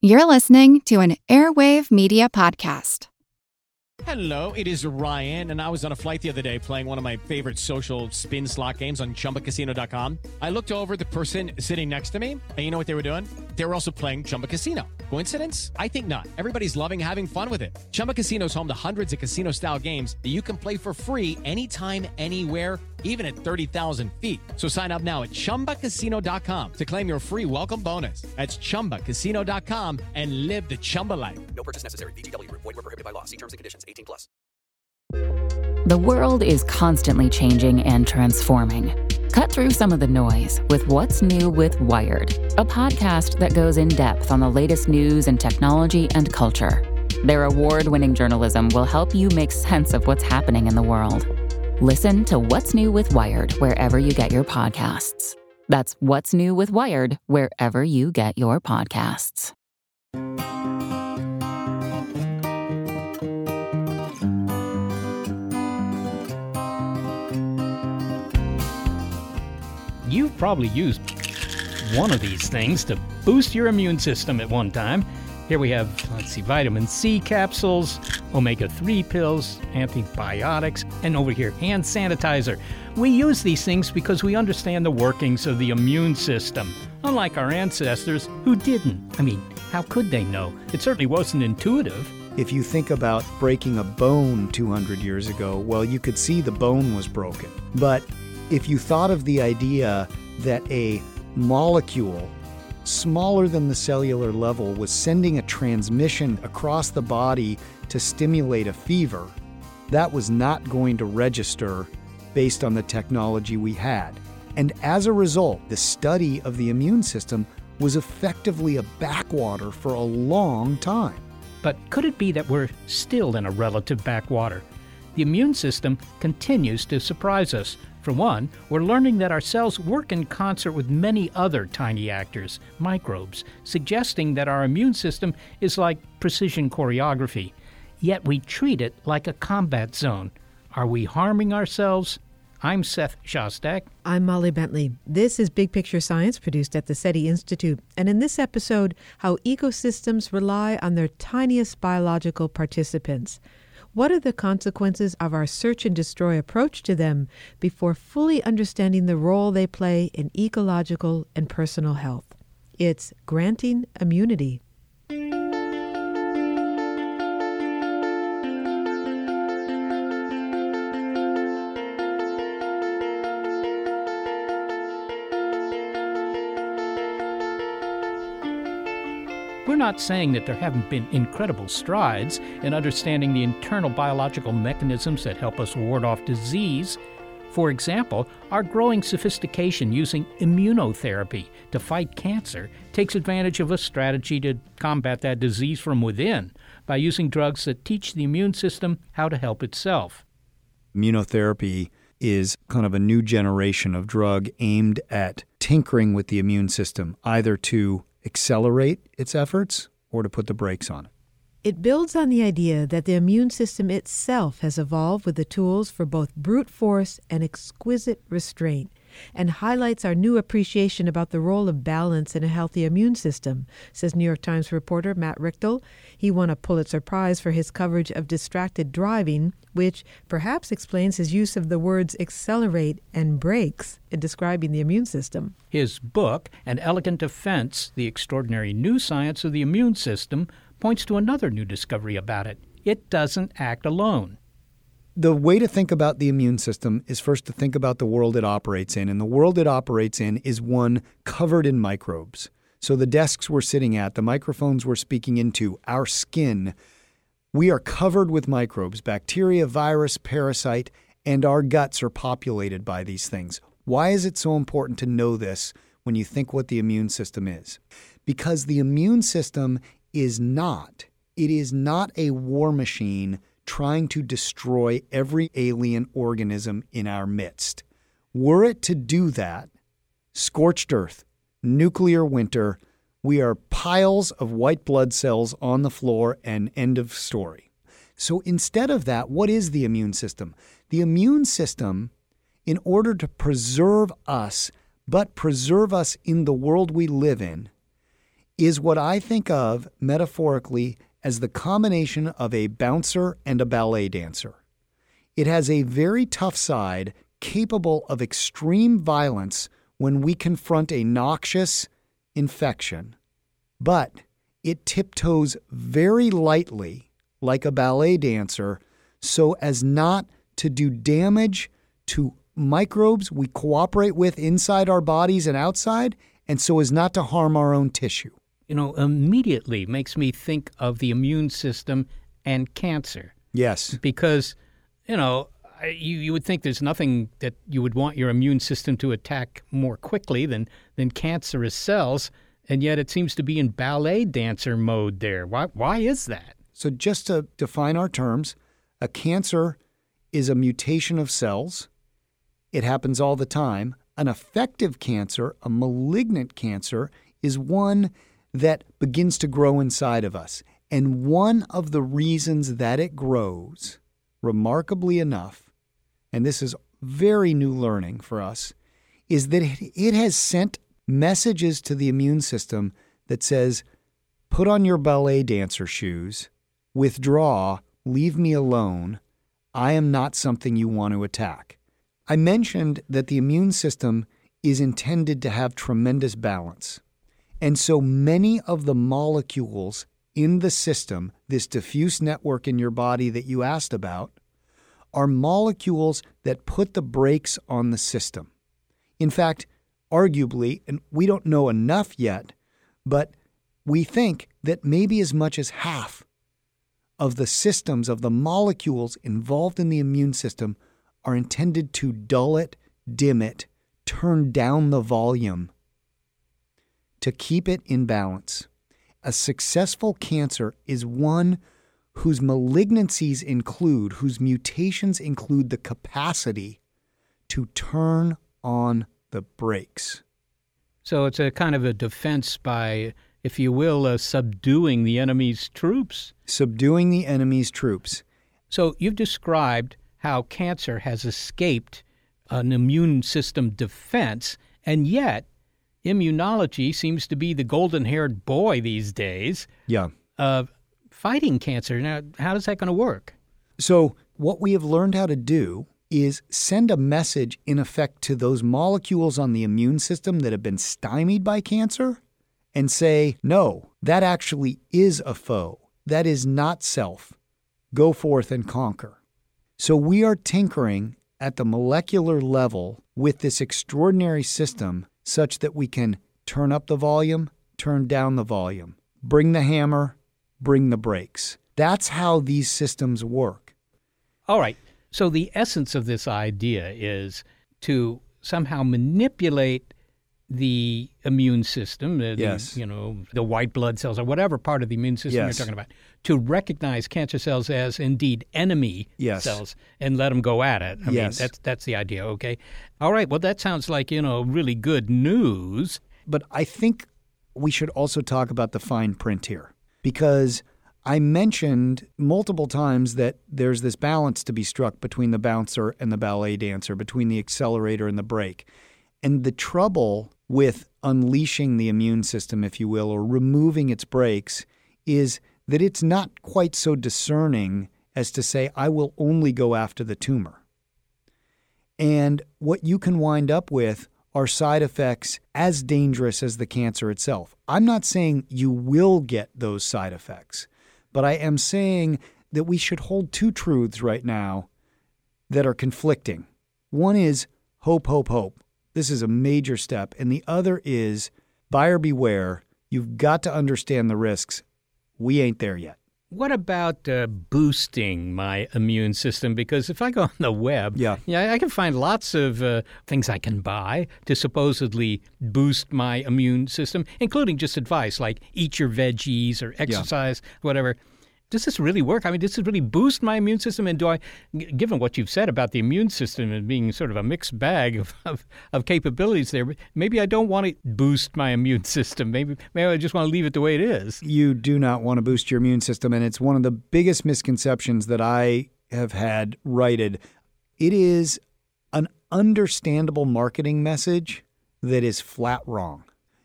You're listening to an Airwave Media Podcast. Hello, it is Ryan, and I was on a flight the other day playing one of my favorite social spin slot games on ChumbaCasino.com. I looked over at the person sitting next to me, and you know what they were doing? They were also playing Chumba Casino. Coincidence? I think not. Everybody's loving having fun with it. Chumba Casino is home to hundreds of casino-style games that you can play for free anytime, anywhere, even at 30,000 feet. So sign up now at ChumbaCasino.com to claim your free welcome bonus. That's ChumbaCasino.com and live the Chumba life. No purchase necessary. VGW. Void where prohibited by law. See terms and conditions. 18+. The world is constantly changing and transforming. Cut through some of the noise with What's New with Wired, a podcast that goes in depth on the latest news and technology and culture. Their award-winning journalism will help you make sense of what's happening in the world. Listen to What's New with Wired wherever you get your podcasts. That's What's New with Wired wherever you get your podcasts. You've probably used one of these things to boost your immune system at one time. Here we have, vitamin C capsules, omega-3 pills, antibiotics, and over here, hand sanitizer. We use these things because we understand the workings of the immune system, unlike our ancestors who didn't. How could they know? It certainly wasn't intuitive. If you think about breaking a bone 200 years ago, well, you could see the bone was broken. But if you thought of the idea that a molecule smaller than the cellular level was sending a transmission across the body to stimulate a fever, that was not going to register based on the technology we had. And as a result, the study of the immune system was effectively a backwater for a long time. But could it be that we're still in a relative backwater? The immune system continues to surprise us. For one, we're learning that our cells work in concert with many other tiny actors, microbes, suggesting that our immune system is like precision choreography. Yet we treat it like a combat zone. Are we harming ourselves? I'm Seth Shostak. I'm Molly Bentley. This is Big Picture Science, produced at the SETI Institute. And in this episode, how ecosystems rely on their tiniest biological participants. What are the consequences of our search and destroy approach to them before fully understanding the role they play in ecological and personal health? It's granting immunity. We're not saying that there haven't been incredible strides in understanding the internal biological mechanisms that help us ward off disease. For example, our growing sophistication using immunotherapy to fight cancer takes advantage of a strategy to combat that disease from within by using drugs that teach the immune system how to help itself. Immunotherapy is kind of a new generation of drug aimed at tinkering with the immune system, either to accelerate its efforts or to put the brakes on it. It builds on the idea that the immune system itself has evolved with the tools for both brute force and exquisite restraint, and highlights our new appreciation about the role of balance in a healthy immune system, says New York Times reporter Matt Richtel. He won a Pulitzer Prize for his coverage of distracted driving, which perhaps explains his use of the words accelerate and brakes in describing the immune system. His book, An Elegant Defense, The Extraordinary New Science of the Immune System, points to another new discovery about it. It doesn't act alone. The way to think about the immune system is first to think about the world it operates in. And the world it operates in is one covered in microbes. So the desks we're sitting at, the microphones we're speaking into, our skin, we are covered with microbes, bacteria, virus, parasite, and our guts are populated by these things. Why is it so important to know this when you think what the immune system is? Because the immune system is not a war machine trying to destroy every alien organism in our midst. Were it to do that, scorched earth, nuclear winter, we are piles of white blood cells on the floor and end of story. So instead of that, what is the immune system? The immune system, in order to preserve us, but preserve us in the world we live in, is what I think of metaphorically as the combination of a bouncer and a ballet dancer. It has a very tough side capable of extreme violence when we confront a noxious infection, but it tiptoes very lightly like a ballet dancer so as not to do damage to microbes we cooperate with inside our bodies and outside, and so as not to harm our own tissue. Immediately makes me think of the immune system and cancer. Yes. Because, you would think there's nothing that you would want your immune system to attack more quickly than cancerous cells, and yet it seems to be in ballet dancer mode there. Why is that? So just to define our terms, a cancer is a mutation of cells. It happens all the time. An effective cancer, a malignant cancer, is one that begins to grow inside of us. And one of the reasons that it grows, remarkably enough, and this is very new learning for us, is that it has sent messages to the immune system that says, put on your ballet dancer shoes, withdraw, leave me alone, I am not something you want to attack. I mentioned that the immune system is intended to have tremendous balance. And so many of the molecules in the system, this diffuse network in your body that you asked about, are molecules that put the brakes on the system. In fact, arguably, and we don't know enough yet, but we think that maybe as much as half of the systems, of the molecules involved in the immune system are intended to dull it, dim it, turn down the volume to keep it in balance. A successful cancer is one whose malignancies include, whose mutations include the capacity to turn on the brakes. So it's a kind of a defense by, if you will, subduing the enemy's troops. Subduing the enemy's troops. So you've described how cancer has escaped an immune system defense, and yet immunology seems to be the golden-haired boy these days. Yeah. Fighting cancer. Now, how is that going to work? So what we have learned how to do is send a message, in effect, to those molecules on the immune system that have been stymied by cancer and say, no, that actually is a foe. That is not self. Go forth and conquer. So we are tinkering at the molecular level with this extraordinary system such that we can turn up the volume, turn down the volume, bring the hammer, bring the brakes. That's how these systems work. All right. So the essence of this idea is to somehow manipulate the immune system, Yes. the white blood cells or whatever part of the immune system Yes. you're talking about, to recognize cancer cells as indeed enemy Yes. cells and let them go at it. I Yes. mean, that's the idea, okay? All right, well, that sounds like, really good news. But I think we should also talk about the fine print here, because I mentioned multiple times that there's this balance to be struck between the bouncer and the ballet dancer, between the accelerator and the brake. And the trouble with unleashing the immune system, if you will, or removing its brakes, is that it's not quite so discerning as to say, I will only go after the tumor. And what you can wind up with are side effects as dangerous as the cancer itself. I'm not saying you will get those side effects, but I am saying that we should hold two truths right now that are conflicting. One is hope, hope, hope. This is a major step. And the other is buyer beware. You've got to understand the risks. We ain't there yet. What about boosting my immune system? Because if I go on the web, I can find lots of things I can buy to supposedly boost my immune system, including just advice like eat your veggies or exercise, whatever. Does this really work? I mean, does this really boost my immune system? And do I, given what you've said about the immune system and being sort of a mixed bag of capabilities there, maybe I don't want to boost my immune system. Maybe I just want to leave it the way it is. You do not want to boost your immune system, and it's one of the biggest misconceptions that I have had righted. It is an understandable marketing message that is flat wrong.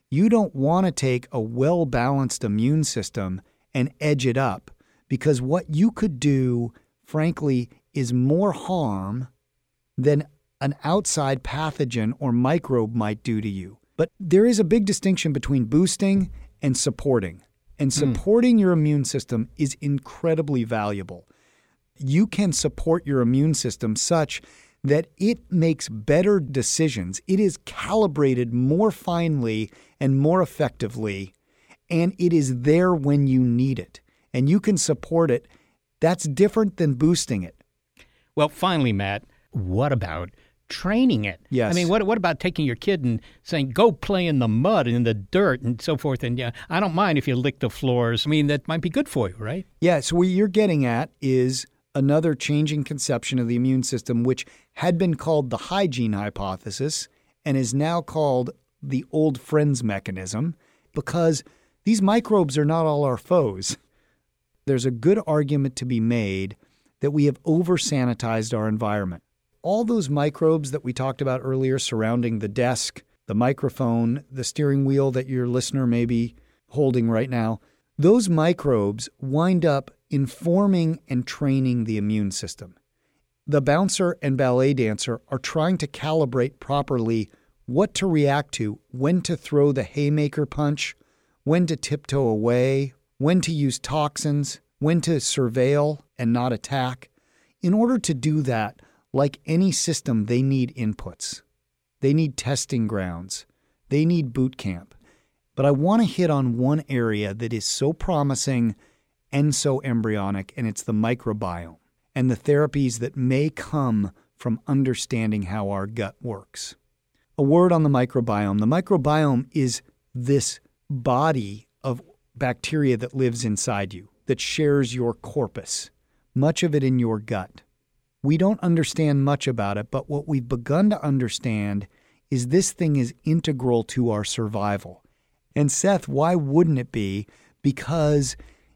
You don't want to take a well-balanced immune system and edge it up, because what you could do, frankly, is more harm than an outside pathogen or microbe might do to you. But there is a big distinction between boosting and supporting. And supporting your immune system is incredibly valuable. You can support your immune system such that it makes better decisions. It is calibrated more finely and more effectively, and it is there when you need it. And you can support it. That's different than boosting it. Well, finally, Matt, what about training it? Yes. I mean, what about taking your kid and saying, go play in the mud and in the dirt and so forth? And yeah, I don't mind if you lick the floors. I mean, that might be good for you, right? Yeah, so what you're getting at is another changing conception of the immune system, which had been called the hygiene hypothesis and is now called the old friends mechanism, because these microbes are not all our foes. There's a good argument to be made that we have over-sanitized our environment. All those microbes that we talked about earlier surrounding the desk, the microphone, the steering wheel that your listener may be holding right now, those microbes wind up informing and training the immune system. The bouncer and ballet dancer are trying to calibrate properly what to react to, when to throw the haymaker punch, when to tiptoe away, when to use toxins, when to surveil and not attack. In order to do that, like any system, they need inputs. They need testing grounds. They need boot camp. But I want to hit on one area that is so promising and so embryonic, and it's the microbiome and the therapies that may come from understanding how our gut works. A word on the microbiome. The microbiome is this body of bacteria that lives inside you, that shares your corpus, much of it in your gut. We don't understand much about it, but what we've begun to understand is this thing is integral to our survival. And Seth, why wouldn't it be? Because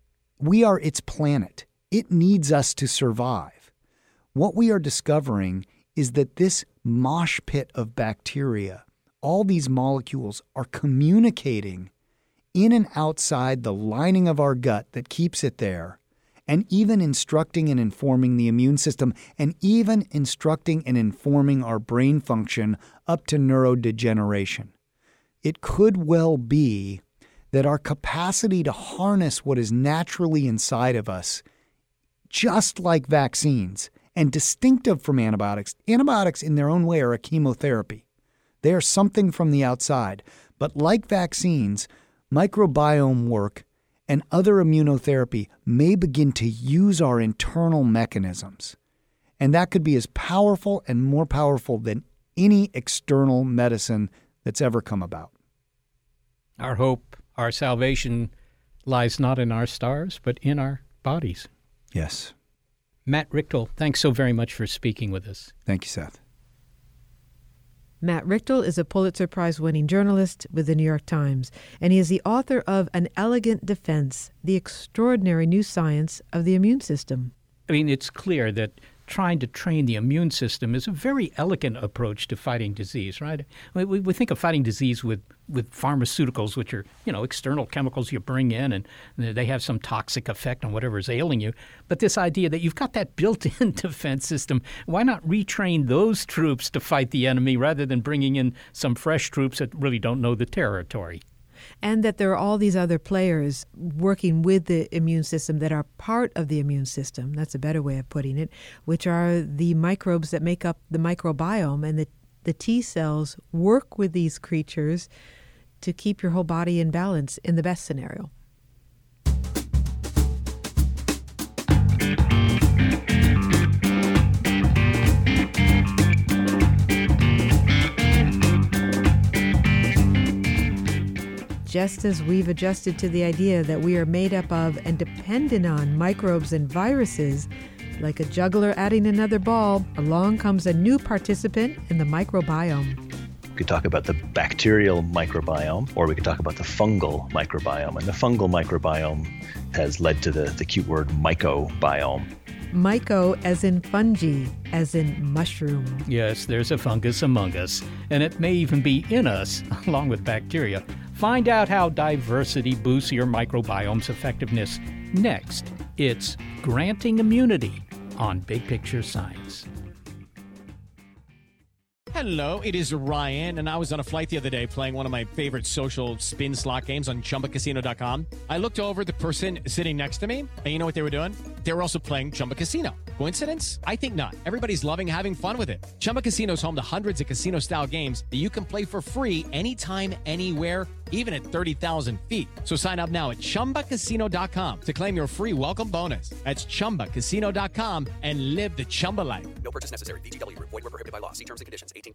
we are its planet. It needs us to survive. What we are discovering is that this mosh pit of bacteria, all these molecules are communicating in and outside the lining of our gut that keeps it there, and even instructing and informing the immune system, and even instructing and informing our brain function up to neurodegeneration. It could well be that our capacity to harness what is naturally inside of us, just like vaccines, and distinctive from antibiotics. Antibiotics in their own way are a chemotherapy. They are something from the outside. But like vaccines, microbiome work and other immunotherapy may begin to use our internal mechanisms. And that could be as powerful and more powerful than any external medicine that's ever come about. Our hope, our salvation lies not in our stars, but in our bodies. Yes. Matt Richtel, thanks so very much for speaking with us. Thank you, Seth. Matt Richtel is a Pulitzer Prize-winning journalist with the New York Times, and he is the author of An Elegant Defense, The Extraordinary New Science of the Immune System. I mean, it's clear that trying to train the immune system is a very elegant approach to fighting disease, right? We think of fighting disease with pharmaceuticals, which are, external chemicals you bring in, and they have some toxic effect on whatever is ailing you. But this idea that you've got that built-in defense system, why not retrain those troops to fight the enemy rather than bringing in some fresh troops that really don't know the territory? And that there are all these other players working with the immune system that are part of the immune system, that's a better way of putting it, which are the microbes that make up the microbiome. And the T cells work with these creatures to keep your whole body in balance in the best scenario. Just as we've adjusted to the idea that we are made up of and dependent on microbes and viruses, like a juggler adding another ball, along comes a new participant in the microbiome. We could talk about the bacterial microbiome, or we could talk about the fungal microbiome. And the fungal microbiome has led to the cute word mycobiome. Myco as in fungi, as in mushroom. Yes, there's a fungus among us, and it may even be in us, along with bacteria. Find out how diversity boosts your microbiome's effectiveness. Next, it's Granting Immunity on Big Picture Science. Hello, it is Ryan, and I was on a flight the other day playing one of my favorite social spin slot games on ChumbaCasino.com. I looked over at the person sitting next to me, and you know what they were doing? They were also playing Chumba Casino. Coincidence? I think not. Everybody's loving having fun with it. Chumba Casino is home to hundreds of casino-style games that you can play for free anytime, anywhere, even at 30,000 feet. So sign up now at ChumbaCasino.com to claim your free welcome bonus. That's ChumbaCasino.com and live the Chumba life. No purchase necessary. VGW Group. Void where prohibited by law. See terms and conditions. 18+.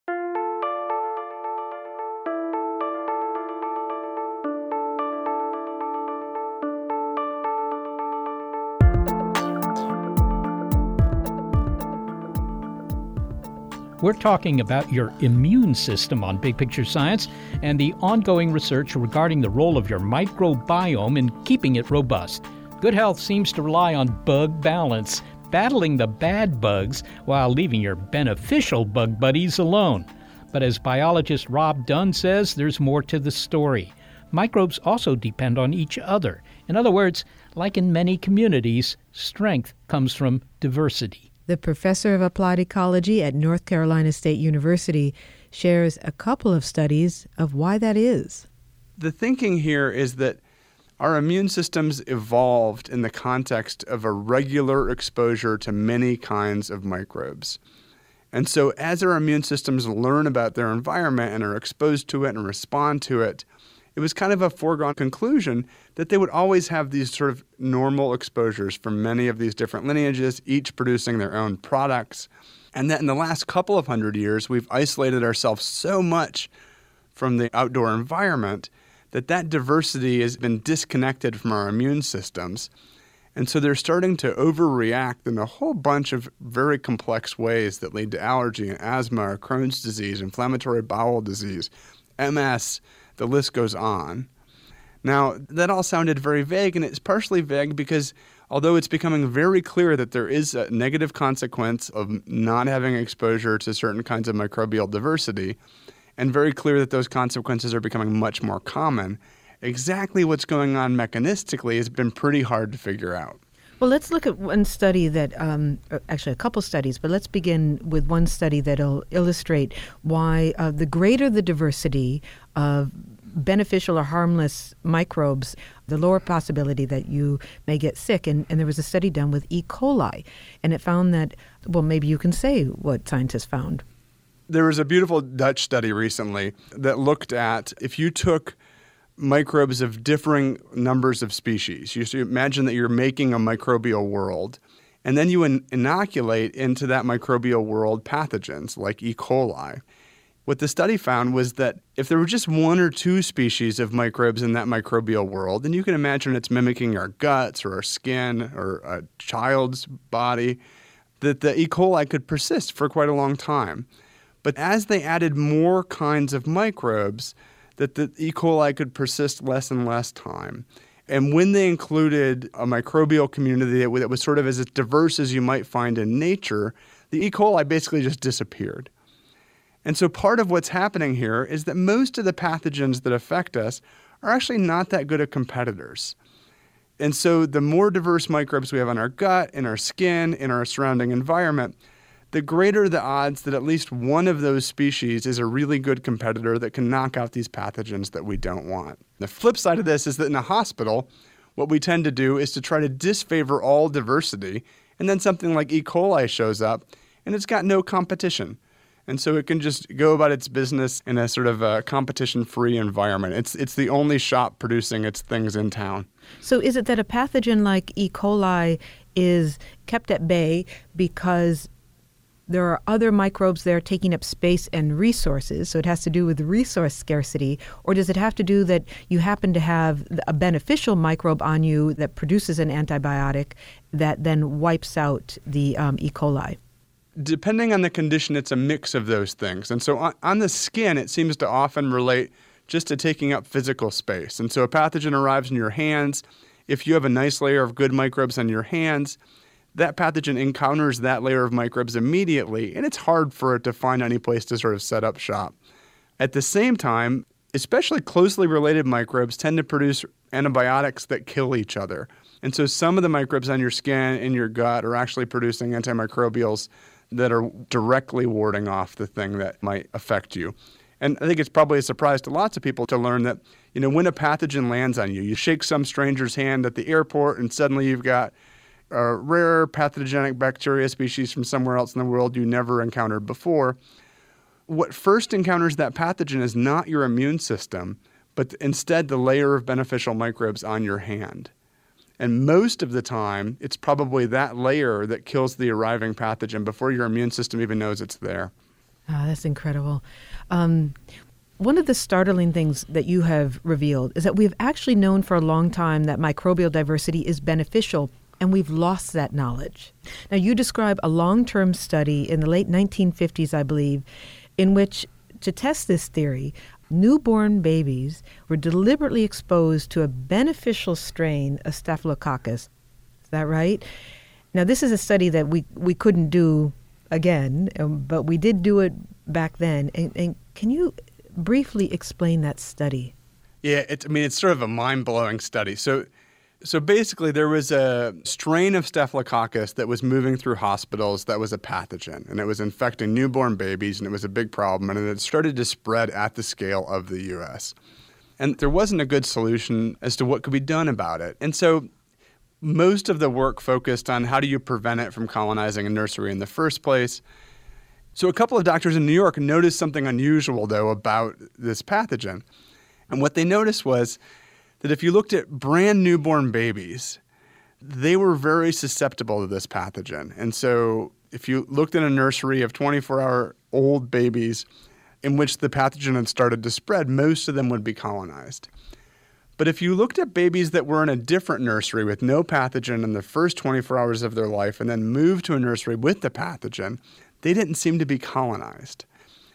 We're talking about your immune system on Big Picture Science and the ongoing research regarding the role of your microbiome in keeping it robust. Good health seems to rely on bug balance, battling the bad bugs while leaving your beneficial bug buddies alone. But as biologist Rob Dunn says, there's more to the story. Microbes also depend on each other. In other words, like in many communities, strength comes from diversity. The professor of applied ecology at North Carolina State University shares a couple of studies of why that is. The thinking here is that our immune systems evolved in the context of a regular exposure to many kinds of microbes. And so as our immune systems learn about their environment and are exposed to it and respond to it, it was kind of a foregone conclusion that they would always have these sort of normal exposures from many of these different lineages, each producing their own products. And that in the last couple of hundred years, we've isolated ourselves so much from the outdoor environment that diversity has been disconnected from our immune systems. And so they're starting to overreact in a whole bunch of very complex ways that lead to allergy and asthma, or Crohn's disease, inflammatory bowel disease, MS, the list goes on. Now, that all sounded very vague, and it's partially vague because although it's becoming very clear that there is a negative consequence of not having exposure to certain kinds of microbial diversity, and very clear that those consequences are becoming much more common, exactly what's going on mechanistically has been pretty hard to figure out. Well, let's look at one study that, actually a couple studies, but let's begin with one study that'll illustrate why the greater the diversity of beneficial or harmless microbes, the lower possibility that you may get sick. And there was a study done with E. coli, and it found that, well, maybe you can say what scientists found. There was a beautiful Dutch study recently that looked at if you took microbes of differing numbers of species. You imagine that you're making a microbial world, and then you inoculate into that microbial world pathogens like E. coli. What the study found was that if there were just one or two species of microbes in that microbial world, and you can imagine it's mimicking our guts or our skin or a child's body, that the E. coli could persist for quite a long time. But as they added more kinds of microbes, that the E. coli could persist less and less time. And when they included a microbial community that was sort of as diverse as you might find in nature, the E. coli basically just disappeared. And so part of what's happening here is that most of the pathogens that affect us are actually not that good at competitors. And so the more diverse microbes we have in our gut, in our skin, in our surrounding environment, the greater the odds that at least one of those species is a really good competitor that can knock out these pathogens that we don't want. The flip side of this is that in a hospital, what we tend to do is to try to disfavor all diversity, and then something like E. coli shows up, and it's got no competition. And so it can just go about its business in a sort of a competition-free environment. It's the only shop producing its things in town. So is it that a pathogen like E. coli is kept at bay because there are other microbes there taking up space and resources, so it has to do with resource scarcity, or does it have to do that you happen to have a beneficial microbe on you that produces an antibiotic that then wipes out the E. coli? Depending on the condition, it's a mix of those things. And so on the skin, it seems to often relate just to taking up physical space. And so a pathogen arrives in your hands. If you have a nice layer of good microbes on your hands, that pathogen encounters that layer of microbes immediately, and it's hard for it to find any place to sort of set up shop. At the same time, especially closely related microbes tend to produce antibiotics that kill each other. And so some of the microbes on your skin, in your gut, are actually producing antimicrobials that are directly warding off the thing that might affect you. And I think it's probably a surprise to lots of people to learn that, when a pathogen lands on you, you shake some stranger's hand at the airport and suddenly you've got a rare pathogenic bacteria species from somewhere else in the world you never encountered before. What first encounters that pathogen is not your immune system, but instead the layer of beneficial microbes on your hand. And most of the time, it's probably that layer that kills the arriving pathogen before your immune system even knows it's there. Oh, that's incredible. One of the startling things that you have revealed is that we've actually known for a long time that microbial diversity is beneficial, and we've lost that knowledge. Now, you describe a long-term study in the late 1950s, I believe, in which, to test this theory, newborn babies were deliberately exposed to a beneficial strain of Staphylococcus. Is that right? Now, this is a study that we couldn't do again, but we did do it back then. And can you briefly explain that study? Yeah, it's sort of a mind-blowing study. So basically there was a strain of Staphylococcus that was moving through hospitals that was a pathogen, and it was infecting newborn babies, and it was a big problem, and it started to spread at the scale of the U.S. And there wasn't a good solution as to what could be done about it. And so most of the work focused on how do you prevent it from colonizing a nursery in the first place. So a couple of doctors in New York noticed something unusual, though, about this pathogen. And what they noticed was that if you looked at brand newborn babies, they were very susceptible to this pathogen. And so if you looked in a nursery of 24-hour-old babies in which the pathogen had started to spread, most of them would be colonized. But if you looked at babies that were in a different nursery with no pathogen in the first 24 hours of their life and then moved to a nursery with the pathogen, they didn't seem to be colonized.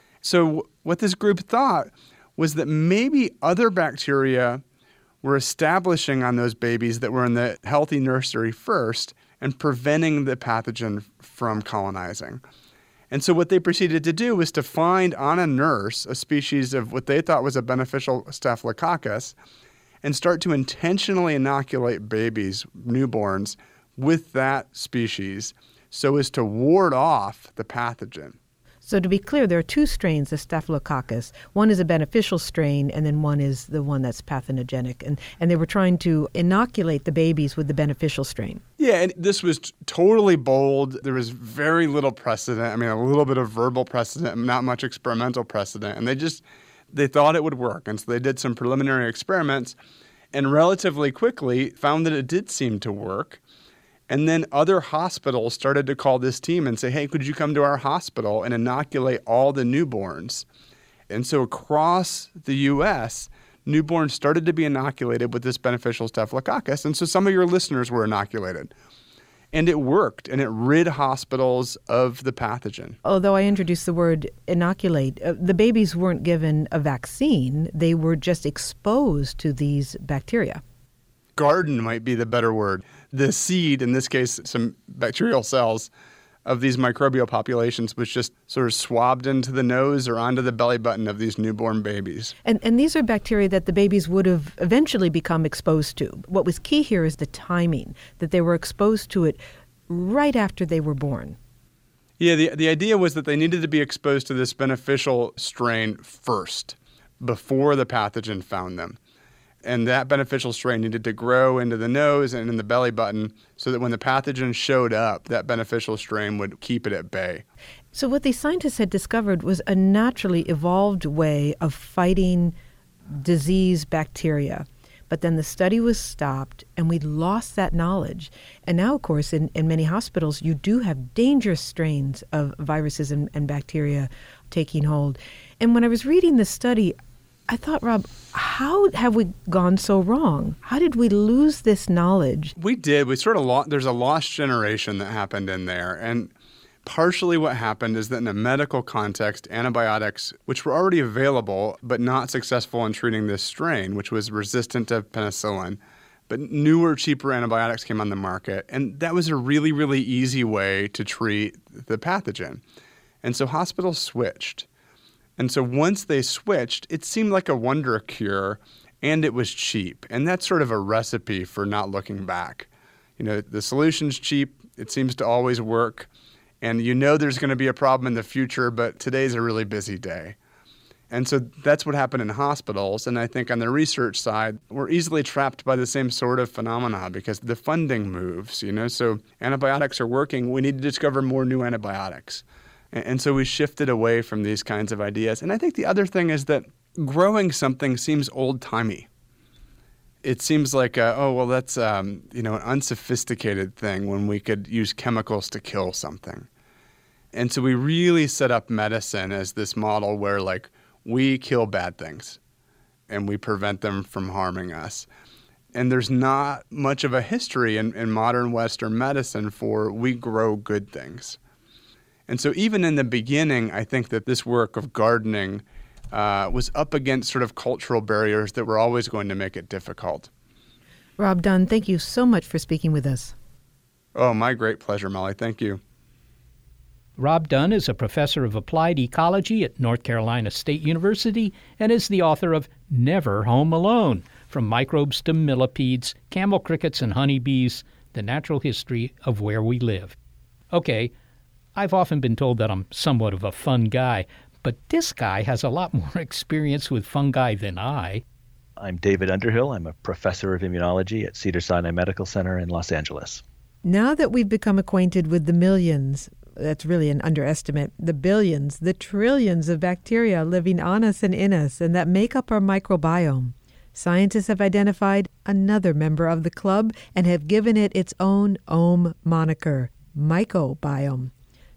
So what this group thought was that maybe other bacteria were establishing on those babies that were in the healthy nursery first and preventing the pathogen from colonizing. And so what they proceeded to do was to find on a nurse a species of what they thought was a beneficial Staphylococcus and start to intentionally inoculate babies, newborns, with that species so as to ward off the pathogen. So to be clear, there are two strains of Staphylococcus. One is a beneficial strain, and then one is the one that's pathogenic. And they were trying to inoculate the babies with the beneficial strain. Yeah, and this was totally bold. There was very little precedent. A little bit of verbal precedent, not much experimental precedent. And they thought it would work. And so they did some preliminary experiments and relatively quickly found that it did seem to work. And then other hospitals started to call this team and say, hey, could you come to our hospital and inoculate all the newborns? And so across the U.S., newborns started to be inoculated with this beneficial Staphylococcus. And so some of your listeners were inoculated. And it worked, and it rid hospitals of the pathogen. Although I introduced the word inoculate, the babies weren't given a vaccine. They were just exposed to these bacteria. Garden might be the better word. The seed, in this case, some bacterial cells of these microbial populations was just sort of swabbed into the nose or onto the belly button of these newborn babies. And these are bacteria that the babies would have eventually become exposed to. What was key here is the timing, that they were exposed to it right after they were born. Yeah, the idea was that they needed to be exposed to this beneficial strain first, before the pathogen found them. And that beneficial strain needed to grow into the nose and in the belly button so that when the pathogen showed up, that beneficial strain would keep it at bay. So what these scientists had discovered was a naturally evolved way of fighting disease bacteria. But then the study was stopped and we lost that knowledge. And now, of course, in many hospitals, you do have dangerous strains of viruses and bacteria taking hold. And when I was reading this study, I thought, Rob, how have we gone so wrong? How did we lose this knowledge? We did. We sort of there's a lost generation that happened in there. And partially what happened is that in a medical context, antibiotics, which were already available but not successful in treating this strain, which was resistant to penicillin, but newer, cheaper antibiotics came on the market. And that was a really, really easy way to treat the pathogen. And so hospitals switched. And so once they switched, it seemed like a wonder cure, and it was cheap. And that's sort of a recipe for not looking back. The solution's cheap. It seems to always work. And there's going to be a problem in the future, but today's a really busy day. And so that's what happened in hospitals. And I think on the research side, we're easily trapped by the same sort of phenomena because the funding moves, So antibiotics are working. We need to discover more new antibiotics. And so we shifted away from these kinds of ideas. And I think the other thing is that growing something seems old-timey. It seems like, that's an unsophisticated thing when we could use chemicals to kill something. And so we really set up medicine as this model where, we kill bad things and we prevent them from harming us. And there's not much of a history in modern Western medicine for we grow good things. And so even in the beginning, I think that this work of gardening was up against sort of cultural barriers that were always going to make it difficult. Rob Dunn, thank you so much for speaking with us. Oh, my great pleasure, Molly. Thank you. Rob Dunn is a professor of applied ecology at North Carolina State University and is the author of Never Home Alone, From Microbes to Millipedes, Camel Crickets and Honeybees, The Natural History of Where We Live. Okay, I've often been told that I'm somewhat of a fun guy, but this guy has a lot more experience with fungi than I. I'm David Underhill. I'm a professor of immunology at Cedars-Sinai Medical Center in Los Angeles. Now that we've become acquainted with the millions, that's really an underestimate, the billions, the trillions of bacteria living on us and in us and that make up our microbiome, scientists have identified another member of the club and have given it its own ohm moniker, mycobiome.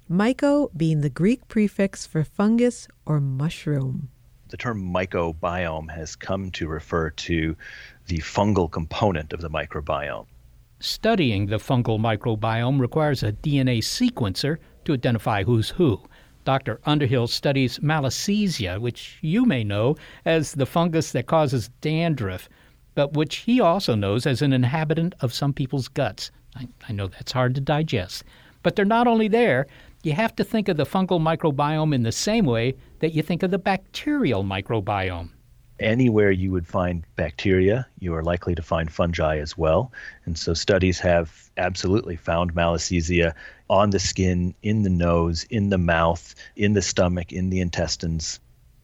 Myco being the Greek prefix for fungus or mushroom. The term mycobiome has come to refer to the fungal component of the microbiome. Studying the fungal microbiome requires a DNA sequencer to identify who's who. Dr. Underhill studies Malassezia, which you may know as the fungus that causes dandruff, but which he also knows as an inhabitant of some people's guts. I know that's hard to digest. But they're not only there. You have to think of the fungal microbiome in the same way that you think of the bacterial microbiome. Anywhere you would find bacteria, you are likely to find fungi as well. And so studies have absolutely found Malassezia on the skin, in the nose, in the mouth, in the stomach, in the intestines.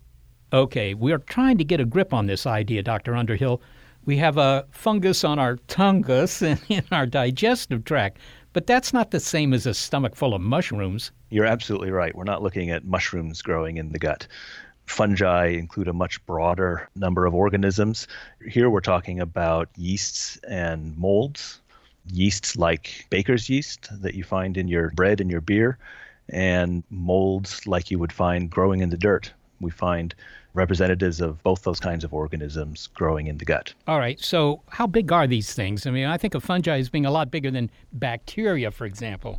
Okay, we're trying to get a grip on this idea, Dr. Underhill. We have a fungus on our tungus and in our digestive tract, but that's not the same as a stomach full of mushrooms. You're absolutely right. We're not looking at mushrooms growing in the gut. Fungi include a much broader number of organisms. Here we're talking about yeasts and molds. Yeasts like baker's yeast that you find in your bread and your beer, and molds like you would find growing in the dirt. We find representatives of both those kinds of organisms growing in the gut. All right, so how big are these things? I mean, I think of fungi as being a lot bigger than bacteria, for example.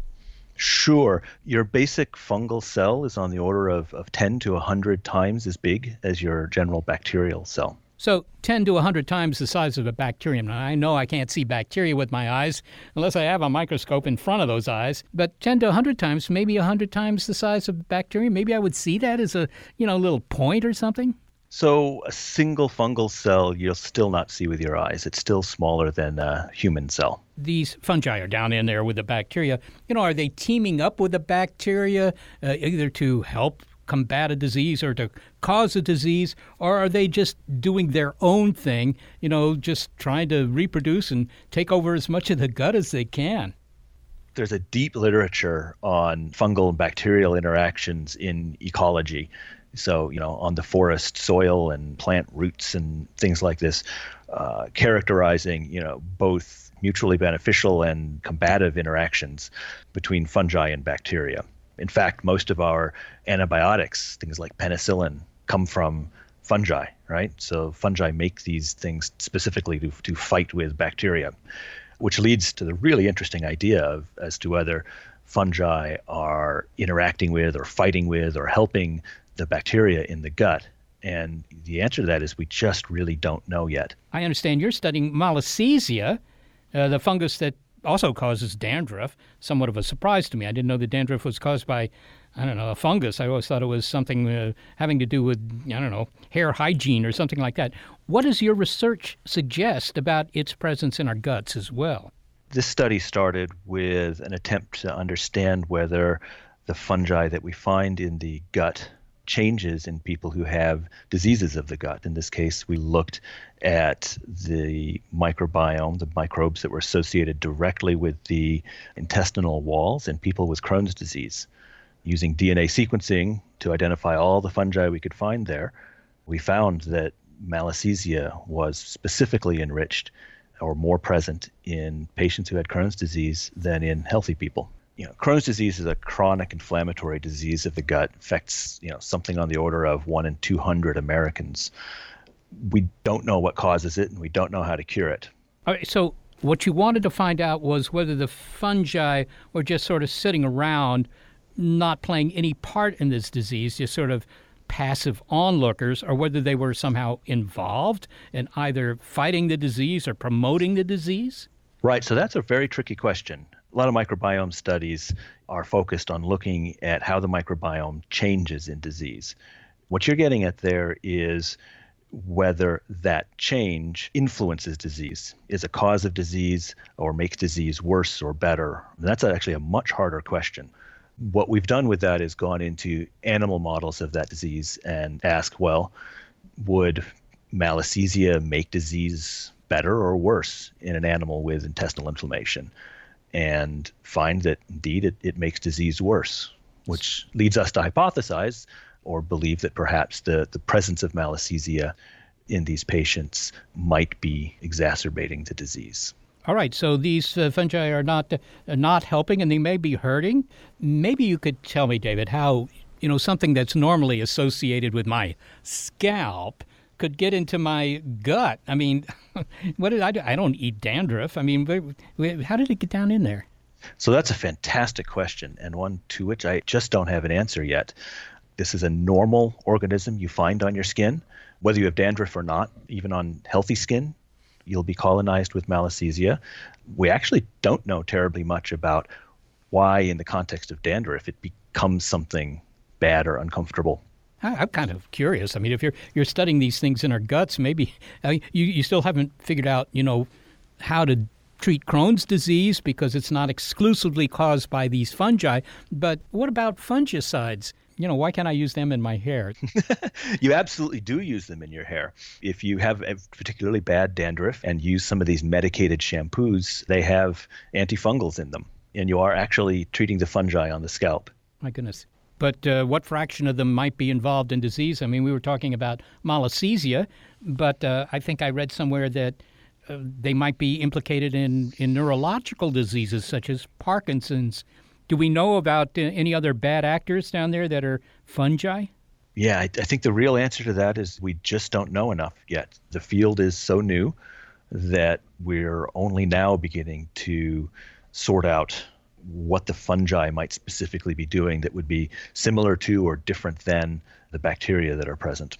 Sure. Your basic fungal cell is on the order of 10 to 100 times as big as your general bacterial cell. So 10 to 100 times the size of a bacterium. Now, I know I can't see bacteria with my eyes unless I have a microscope in front of those eyes, but 10 to 100 times, maybe 100 times the size of a bacterium. Maybe I would see that as a, little point or something. So a single fungal cell you'll still not see with your eyes. It's still smaller than a human cell. These fungi are down in there with the bacteria. Are they teaming up with the bacteria either to help combat a disease or to cause a disease, or are they just doing their own thing, just trying to reproduce and take over as much of the gut as they can? There's a deep literature on fungal and bacterial interactions in ecology. So, on the forest soil and plant roots and things like this, characterizing, both mutually beneficial and combative interactions between fungi and bacteria. In fact, most of our antibiotics, things like penicillin, come from fungi, right? So fungi make these things specifically to fight with bacteria, which leads to the really interesting idea as to whether fungi are interacting with or fighting with or helping the bacteria in the gut. And the answer to that is we just really don't know yet. I understand you're studying Malassezia, the fungus that also causes dandruff, somewhat of a surprise to me. I didn't know that dandruff was caused by, a fungus. I always thought it was something having to do with, hair hygiene or something like that. What does your research suggest about its presence in our guts as well? This study started with an attempt to understand whether the fungi that we find in the gut changes in people who have diseases of the gut. In this case, we looked at the microbiome, the microbes that were associated directly with the intestinal walls in people with Crohn's disease. Using DNA sequencing to identify all the fungi we could find there, we found that Malassezia was specifically enriched or more present in patients who had Crohn's disease than in healthy people. Crohn's disease is a chronic inflammatory disease of the gut, affects, something on the order of 1 in 200 Americans. We don't know what causes it, and we don't know how to cure it. All right, so what you wanted to find out was whether the fungi were just sort of sitting around, not playing any part in this disease, just sort of passive onlookers, or whether they were somehow involved in either fighting the disease or promoting the disease? Right, so that's a very tricky question. A lot of microbiome studies are focused on looking at how the microbiome changes in disease. What you're getting at there is whether that change influences disease, is a cause of disease, or makes disease worse or better. And that's actually a much harder question. What we've done with that is gone into animal models of that disease and asked, well, would Malassezia make disease better or worse in an animal with intestinal inflammation? And find that indeed it makes disease worse, which leads us to hypothesize or believe that perhaps the presence of Malassezia in these patients might be exacerbating the disease. All right, so these fungi are not helping, and they may be hurting. Maybe you could tell me, David, how something that's normally associated with my scalp could get into my gut. I mean, what did I do? I don't eat dandruff. I mean, how did it get down in there? So that's a fantastic question, and one to which I just don't have an answer yet. This is a normal organism you find on your skin. Whether you have dandruff or not, even on healthy skin, you'll be colonized with Malassezia. We actually don't know terribly much about why, in the context of dandruff, it becomes something bad or uncomfortable. I'm kind of curious. I mean, if you're studying these things in our guts, maybe you still haven't figured out, how to treat Crohn's disease because it's not exclusively caused by these fungi. But what about fungicides? Why can't I use them in my hair? You absolutely do use them in your hair. If you have a particularly bad dandruff and use some of these medicated shampoos, they have antifungals in them, and you are actually treating the fungi on the scalp. My goodness. But what fraction of them might be involved in disease? I mean, we were talking about Malassezia, but I think I read somewhere that they might be implicated in neurological diseases such as Parkinson's. Do we know about any other bad actors down there that are fungi? Yeah, I think the real answer to that is we just don't know enough yet. The field is so new that we're only now beginning to sort out what the fungi might specifically be doing that would be similar to or different than the bacteria that are present.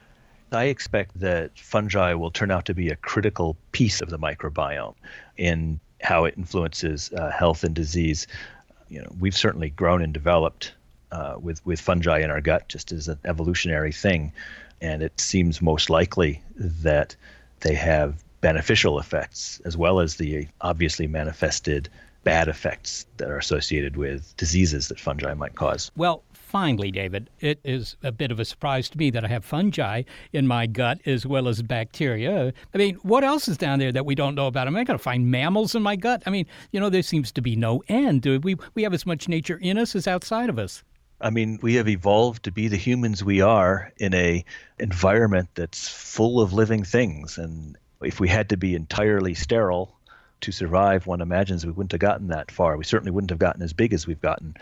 I expect that fungi will turn out to be a critical piece of the microbiome in how it influences health and disease. We've certainly grown and developed with fungi in our gut just as an evolutionary thing, and it seems most likely that they have beneficial effects as well as the obviously manifested bad effects that are associated with diseases that fungi might cause. Well, finally, David, it is a bit of a surprise to me that I have fungi in my gut as well as bacteria. I mean, what else is down there that we don't know about? Am I going to find mammals in my gut? I mean, there seems to be no end. We have as much nature in us as outside of us. I mean, we have evolved to be the humans we are in a environment that's full of living things. And if we had to be entirely sterile to survive, one imagines we wouldn't have gotten that far. We certainly wouldn't have gotten as big as we've gotten.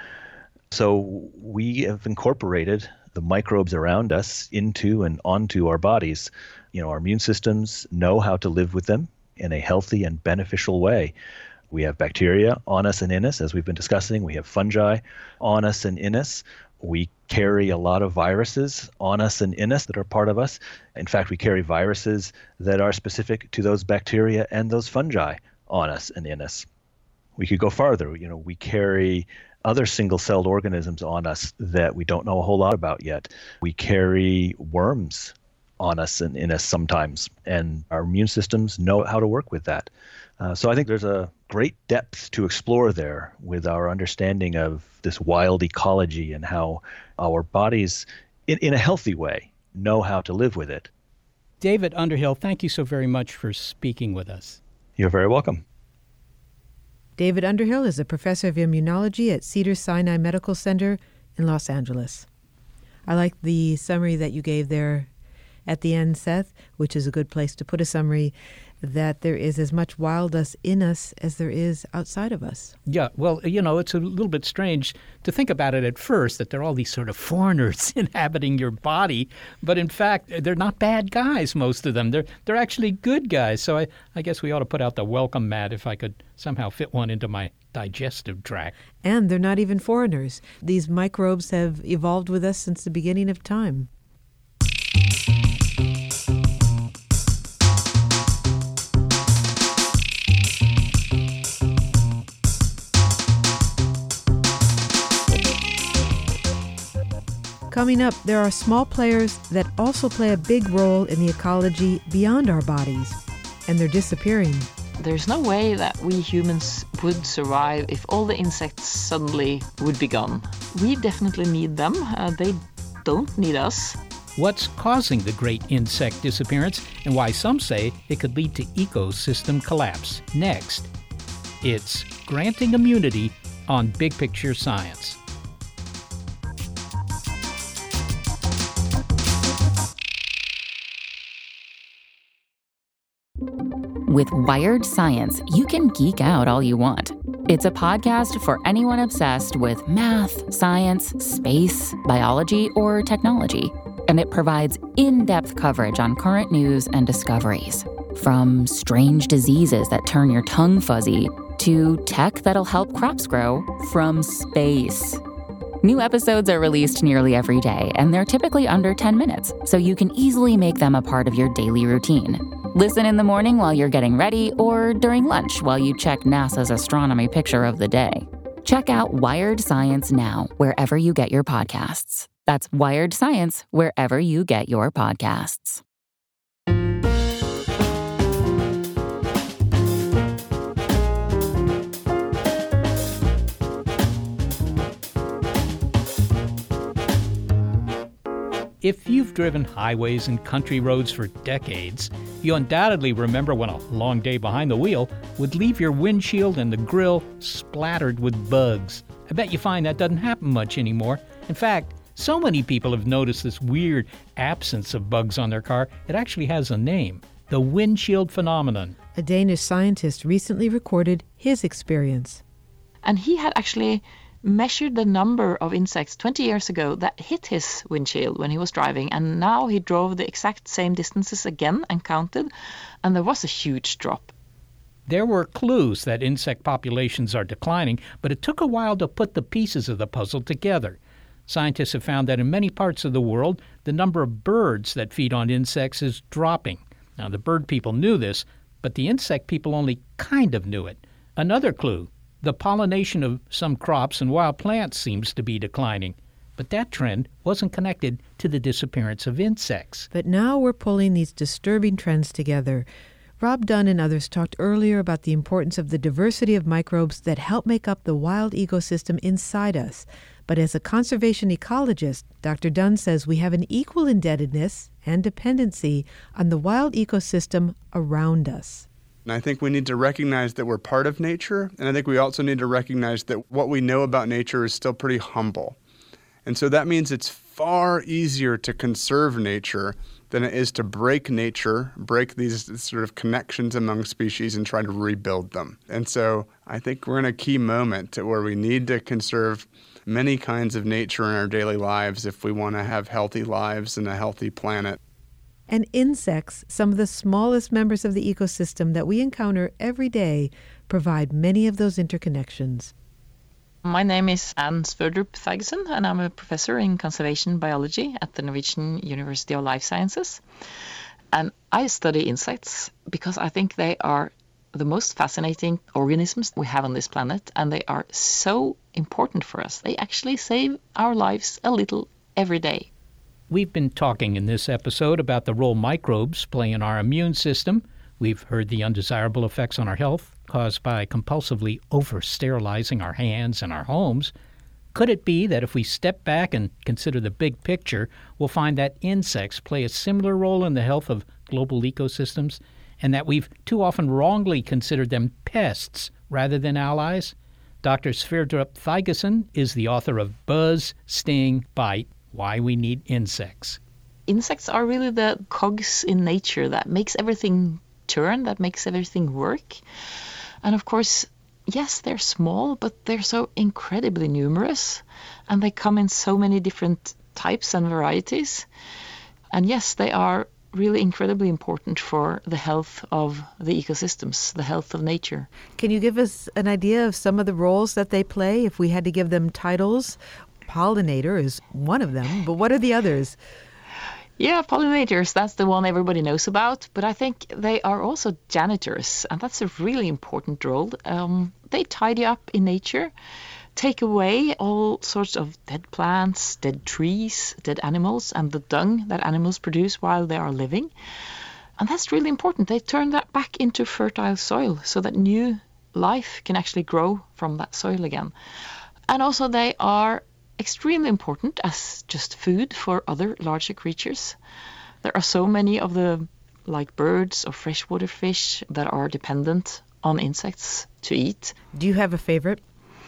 So we have incorporated the microbes around us into and onto our bodies. Our immune systems know how to live with them in a healthy and beneficial way. We have bacteria on us and in us, as we've been discussing. We have fungi on us and in us. We carry a lot of viruses on us and in us that are part of us. In fact, we carry viruses that are specific to those bacteria and those fungi on us and in us. We could go farther. We carry other single-celled organisms on us that we don't know a whole lot about yet. We carry worms on us and in us sometimes, and our immune systems know how to work with that. So I think there's a great depth to explore there with our understanding of this wild ecology and how our bodies, in a healthy way, know how to live with it. David Underhill, thank you so very much for speaking with us. You're very welcome. David Underhill is a professor of immunology at Cedars-Sinai Medical Center in Los Angeles. I like the summary that you gave there at the end, Seth, which is a good place to put a summary, that there is as much wild us in us as there is outside of us. Yeah, well, it's a little bit strange to think about it at first, that there are all these sort of foreigners inhabiting your body. But in fact, they're not bad guys, most of them. They're actually good guys. So I guess we ought to put out the welcome mat if I could somehow fit one into my digestive tract. And they're not even foreigners. These microbes have evolved with us since the beginning of time. Coming up, there are small players that also play a big role in the ecology beyond our bodies, and they're disappearing. There's no way that we humans would survive if all the insects suddenly would be gone. We definitely need them. They don't need us. What's causing the great insect disappearance and why some say it could lead to ecosystem collapse? Next, it's Granting Immunity on Big Picture Science. With Wired Science, you can geek out all you want. It's a podcast for anyone obsessed with math, science, space, biology, or technology. And it provides in-depth coverage on current news and discoveries. From strange diseases that turn your tongue fuzzy to tech that'll help crops grow from space. New episodes are released nearly every day, and they're typically under 10 minutes, so you can easily make them a part of your daily routine. Listen in the morning while you're getting ready or during lunch while you check NASA's astronomy picture of the day. Check out Wired Science now, wherever you get your podcasts. That's Wired Science, wherever you get your podcasts. If you've driven highways and country roads for decades, you undoubtedly remember when a long day behind the wheel would leave your windshield and the grill splattered with bugs. I bet you find that doesn't happen much anymore. In fact, so many people have noticed this weird absence of bugs on their car, it actually has a name: the windshield phenomenon. A Danish scientist recently recorded his experience. And he had actually measured the number of insects 20 years ago that hit his windshield when he was driving, and now he drove the exact same distances again and counted, and there was a huge drop. There were clues that insect populations are declining, but it took a while to put the pieces of the puzzle together. Scientists have found that in many parts of the world, the number of birds that feed on insects is dropping. Now, the bird people knew this, but the insect people only kind of knew it. Another clue: the pollination of some crops and wild plants seems to be declining. But that trend wasn't connected to the disappearance of insects. But now we're pulling these disturbing trends together. Rob Dunn and others talked earlier about the importance of the diversity of microbes that help make up the wild ecosystem inside us. But as a conservation ecologist, Dr. Dunn says we have an equal indebtedness and dependency on the wild ecosystem around us. And I think we need to recognize that we're part of nature, and I think we also need to recognize that what we know about nature is still pretty humble. And so that means it's far easier to conserve nature than it is to break nature, break these sort of connections among species and try to rebuild them. And so I think we're in a key moment where we need to conserve many kinds of nature in our daily lives if we want to have healthy lives and a healthy planet. And insects, some of the smallest members of the ecosystem that we encounter every day, provide many of those interconnections. My name is Anne Sverdrup Thagesen, and I'm a professor in conservation biology at the Norwegian University of Life Sciences. And I study insects because I think they are the most fascinating organisms we have on this planet, and they are so important for us. They actually save our lives a little every day. We've been talking in this episode about the role microbes play in our immune system. We've heard the undesirable effects on our health caused by compulsively over-sterilizing our hands and our homes. Could it be that if we step back and consider the big picture, we'll find that insects play a similar role in the health of global ecosystems, and that we've too often wrongly considered them pests rather than allies? Dr. Sverdrup Thygesen is the author of Buzz, Sting, Bite, Why We Need Insects. Insects are really the cogs in nature that makes everything turn, that makes everything work. And of course, yes, they're small, but they're so incredibly numerous, and they come in so many different types and varieties. And yes, they are really incredibly important for the health of the ecosystems, the health of nature. Can you give us an idea of some of the roles that they play if we had to give them titles? Pollinator is one of them, but what are the others? Yeah, pollinators, that's the one everybody knows about, but I think they are also janitors, and that's a really important role. They tidy up in nature, take away all sorts of dead plants, dead trees, dead animals, and the dung that animals produce while they are living. And that's really important. They turn that back into fertile soil so that new life can actually grow from that soil again. And also they are extremely important as just food for other larger creatures. There are so many of the, like birds or freshwater fish, that are dependent on insects to eat. Do you have a favorite?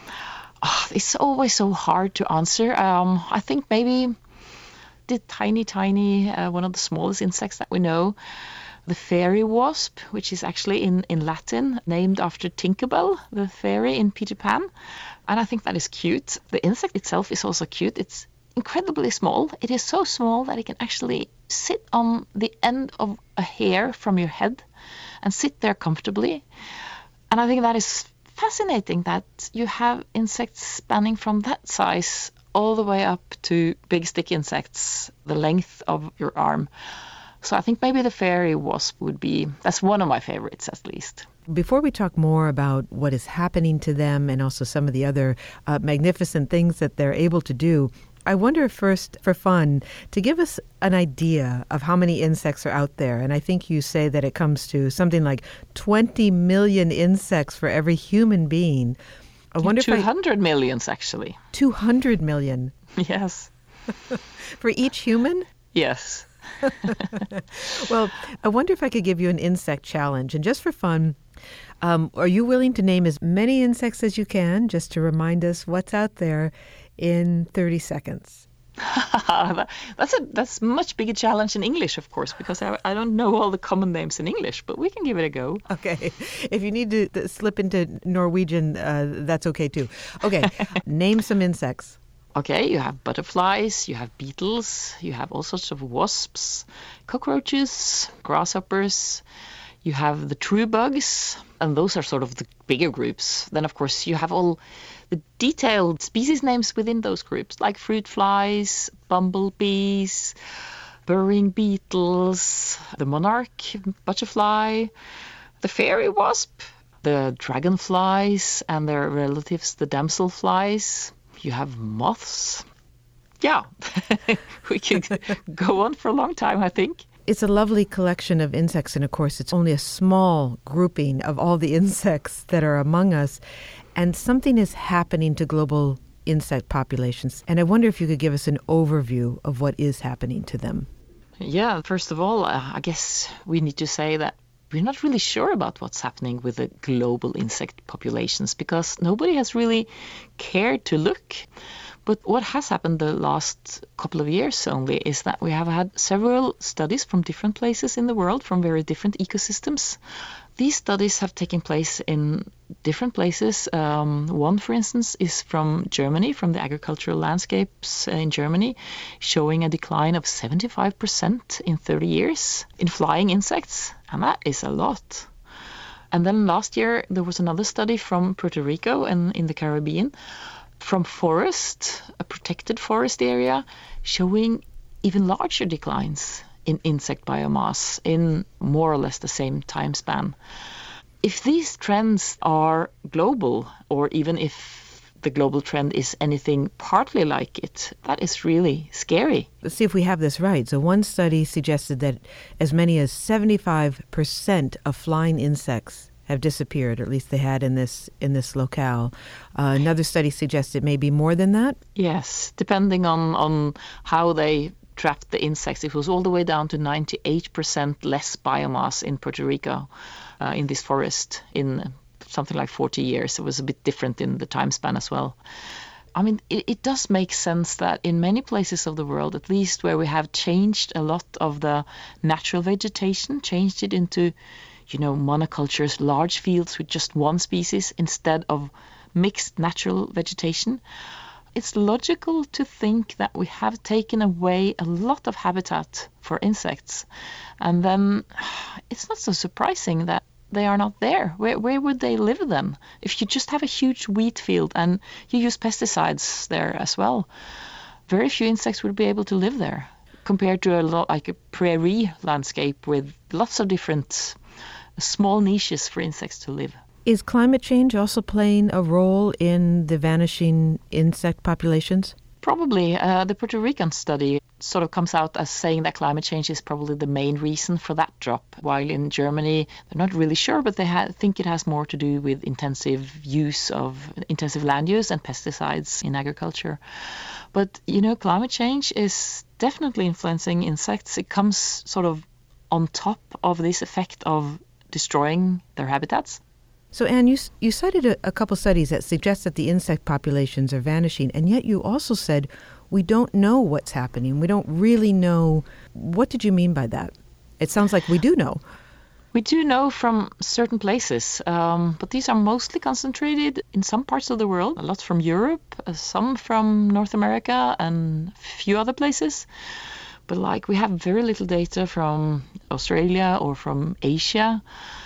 It's always so hard to answer. I think maybe the tiny, one of the smallest insects that we know, the fairy wasp, which is actually in Latin named after Tinkerbell, the fairy in Peter Pan. And I think that is cute. The insect itself is also cute. It's incredibly small. It is so small that it can actually sit on the end of a hair from your head and sit there comfortably. And I think that is fascinating that you have insects spanning from that size all the way up to big stick insects, the length of your arm. So I think maybe the fairy wasp that's one of my favorites at least. Before we talk more about what is happening to them and also some of the other magnificent things that they're able to do, I wonder first, for fun, to give us an idea of how many insects are out there. And I think you say that it comes to something like 20 million insects for every human being. I wonder 200 millions, actually. 200 million? Yes. For each human? Yes. Well, I wonder if I could give you an insect challenge. And just for fun, are you willing to name as many insects as you can, just to remind us what's out there in 30 seconds? That's a much bigger challenge in English, of course, because I don't know all the common names in English, but we can give it a go. Okay. If you need to slip into Norwegian, that's okay too. Okay. Name some insects. Okay, you have butterflies, you have beetles, you have all sorts of wasps, cockroaches, grasshoppers, you have the true bugs, and those are sort of the bigger groups. Then, of course, you have all the detailed species names within those groups, like fruit flies, bumblebees, burying beetles, the monarch butterfly, the fairy wasp, the dragonflies and their relatives, the damselflies. You have moths. Yeah, we could go on for a long time, I think. It's a lovely collection of insects, and of course it's only a small grouping of all the insects that are among us. And something is happening to global insect populations. And I wonder if you could give us an overview of what is happening to them. Yeah, first of all, I guess we need to say that we're not really sure about what's happening with the global insect populations because nobody has really cared to look. But what has happened the last couple of years only is that we have had several studies from different places in the world, from very different ecosystems. These studies have taken place in different places. One, for instance, is from Germany, from the agricultural landscapes in Germany, showing a decline of 75% in 30 years in flying insects. And that is a lot. And then last year, there was another study from Puerto Rico and in the Caribbean, from forest, a protected forest area, showing even larger declines in insect biomass in more or less the same time span. if these trends are global, or even if the global trend is anything partly like it, that is really scary. Let's see if we have this right. So one study suggested that as many as 75% of flying insects have disappeared, or at least they had in this locale. Another study suggests it may be more than that? Yes, depending on how they trapped the insects. It was all the way down to 98% less biomass in Puerto Rico, in this forest, in something like 40 years. It was a bit different in the time span as well. I mean, it does make sense that in many places of the world, at least where we have changed a lot of the natural vegetation, changed it into, monocultures, large fields with just one species instead of mixed natural vegetation, it's logical to think that we have taken away a lot of habitat for insects. And then it's not so surprising that they are not there. Where would they live then? If you just have a huge wheat field and you use pesticides there as well, very few insects would be able to live there, compared to like a prairie landscape with lots of different small niches for insects to live. Is climate change also playing a role in the vanishing insect populations? Probably. The Puerto Rican study sort of comes out as saying that climate change is probably the main reason for that drop, while in Germany they're not really sure, but they think it has more to do with intensive land use and pesticides in agriculture. But, climate change is definitely influencing insects. It comes sort of on top of this effect of destroying their habitats. So, Anne, you cited a couple studies that suggest that the insect populations are vanishing, and yet you also said we don't know what's happening. We don't really know. What did you mean by that? It sounds like we do know. We do know from certain places, but these are mostly concentrated in some parts of the world, a lot from Europe, some from North America, and a few other places. But we have very little data from Australia or from Asia.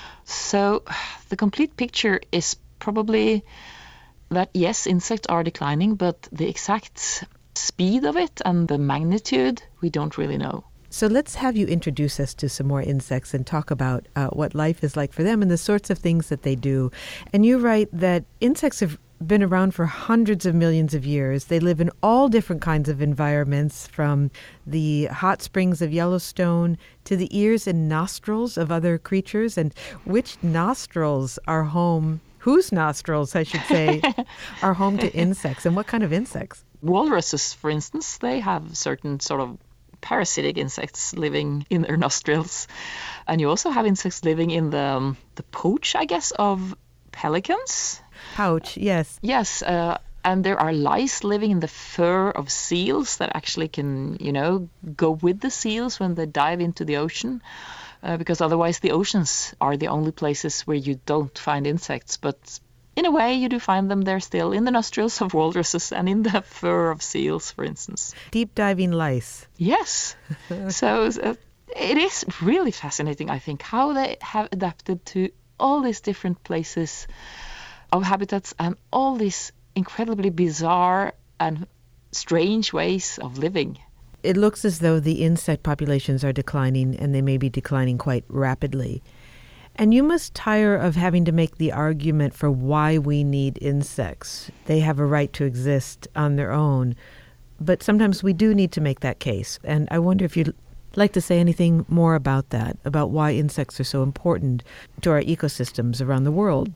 So the complete picture is probably that, yes, insects are declining, but the exact speed of it and the magnitude, we don't really know. So let's have you introduce us to some more insects and talk about what life is like for them and the sorts of things that they do. And you write that insects have been around for hundreds of millions of years. They live in all different kinds of environments, from the hot springs of Yellowstone to the ears and nostrils of other creatures. And which nostrils are home, whose nostrils, I should say, are home to insects, and what kind of insects? Walruses, for instance, they have certain sort of parasitic insects living in their nostrils. And you also have insects living in the pouch, I guess, of pelicans. Pouch, yes. Yes, and there are lice living in the fur of seals that actually can, go with the seals when they dive into the ocean, because otherwise the oceans are the only places where you don't find insects. But in a way, you do find them there still, in the nostrils of walruses and in the fur of seals, for instance. Deep diving lice. Yes. So it is really fascinating, I think, how they have adapted to all these different places of habitats and all these incredibly bizarre and strange ways of living. It looks as though the insect populations are declining, and they may be declining quite rapidly. And you must tire of having to make the argument for why we need insects. They have a right to exist on their own. But sometimes we do need to make that case. And I wonder if you'd like to say anything more about that, about why insects are so important to our ecosystems around the world.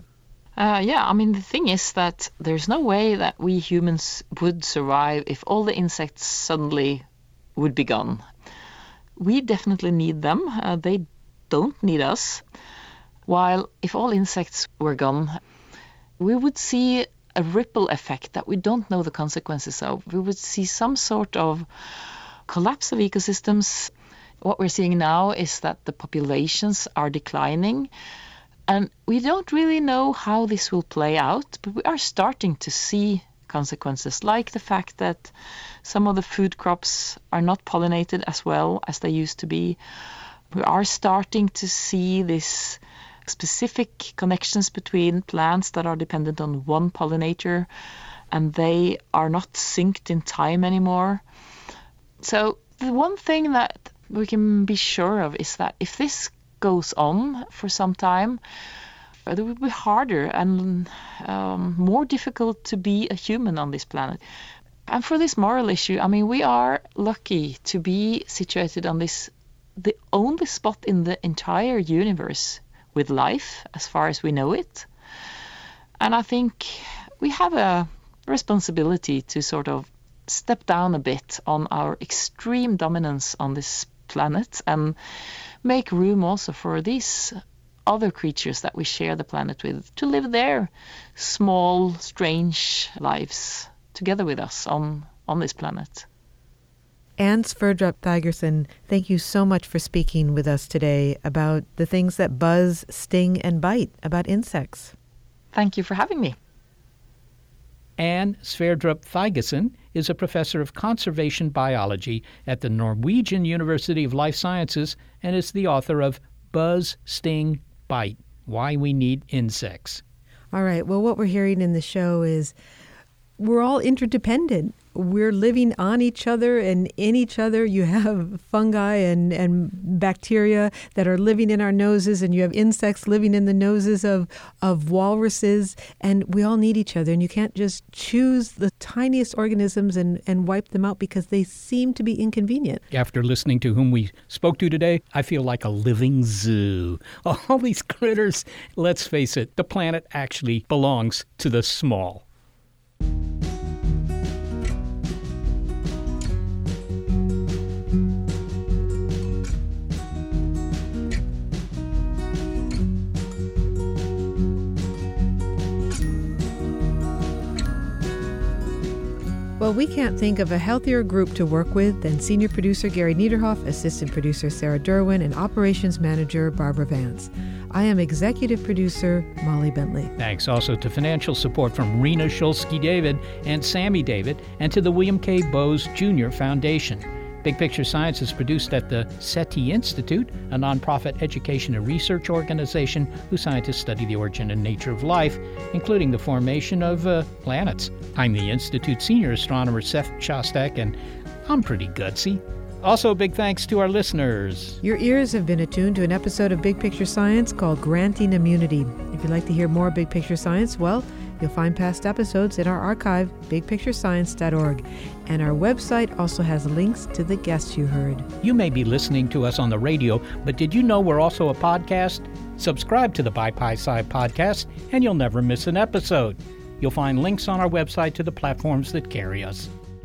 The thing is that there's no way that we humans would survive if all the insects suddenly would be gone. We definitely need them. They don't need us. While if all insects were gone, we would see a ripple effect that we don't know the consequences of. We would see some sort of collapse of ecosystems. What we're seeing now is that the populations are declining. And we don't really know how this will play out, but we are starting to see consequences, like the fact that some of the food crops are not pollinated as well as they used to be. We are starting to see this specific connections between plants that are dependent on one pollinator, and they are not synced in time anymore. So the one thing that we can be sure of is that if this goes on for some time, it would be harder and more difficult to be a human on this planet. And for this moral issue, I mean, we are lucky to be situated on this, the only spot in the entire universe with life, as far as we know it. And I think we have a responsibility to sort of step down a bit on our extreme dominance on this planet and make room also for these other creatures that we share the planet with to live their small, strange lives together with us on this planet. Anne Sverdrup Thygesen, thank you so much for speaking with us today about the things that buzz, sting, and bite about insects. Thank you for having me. Anne Sverdrup Thygesen is a professor of conservation biology at the Norwegian University of Life Sciences and is the author of Buzz, Sting, Bite, Why We Need Insects. All right. Well, what we're hearing in the show is we're all interdependent. We're living on each other and in each other. You have fungi and bacteria that are living in our noses, and you have insects living in the noses of walruses, and we all need each other. And you can't just choose the tiniest organisms and wipe them out because they seem to be inconvenient. After listening to whom we spoke to today, I feel like a living zoo. All these critters, let's face it, the planet actually belongs to the small. Well, we can't think of a healthier group to work with than senior producer Gary Niederhoff, assistant producer Sarah Derwin, and operations manager Barbara Vance. I am executive producer Molly Bentley. Thanks also to financial support from Rena Shulsky-David and Sammy David, and to the William K. Bowes Jr. Foundation. Big Picture Science is produced at the SETI Institute, a nonprofit education and research organization whose scientists study the origin and nature of life, including the formation of planets. I'm the Institute's senior astronomer Seth Shostak, and I'm pretty gutsy. Also, big thanks to our listeners. Your ears have been attuned to an episode of Big Picture Science called Granting Immunity. If you'd like to hear more Big Picture Science, well, you'll find past episodes in our archive, bigpicturescience.org. And our website also has links to the guests you heard. You may be listening to us on the radio, but did you know we're also a podcast? Subscribe to the BiPi-Sci podcast, and you'll never miss an episode. You'll find links on our website to the platforms that carry us.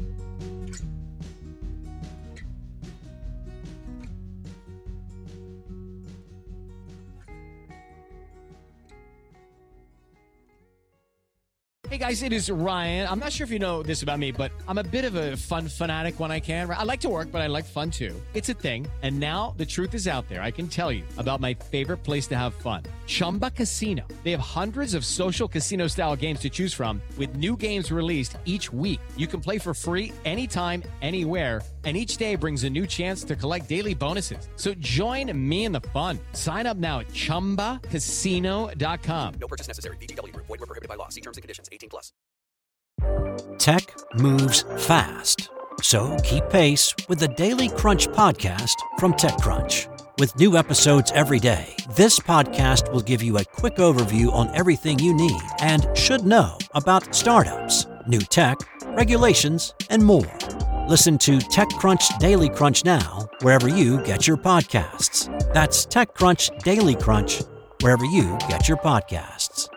Hey guys, it is Ryan. I'm not sure if you know this about me, but I'm a bit of a fun fanatic when I can. I like to work, but I like fun too. It's a thing. And now the truth is out there. I can tell you about my favorite place to have fun. Chumba Casino. They have hundreds of social casino style games to choose from with new games released each week. You can play for free anytime, anywhere. And each day brings a new chance to collect daily bonuses. So join me in the fun. Sign up now at ChumbaCasino.com. No purchase necessary. VGW Group. Void where prohibited by law. See terms and conditions. 18+. Tech moves fast. So keep pace with the Daily Crunch podcast from TechCrunch. With new episodes every day, this podcast will give you a quick overview on everything you need and should know about startups, new tech, regulations, and more. Listen to TechCrunch Daily Crunch now, wherever you get your podcasts. That's TechCrunch Daily Crunch, wherever you get your podcasts.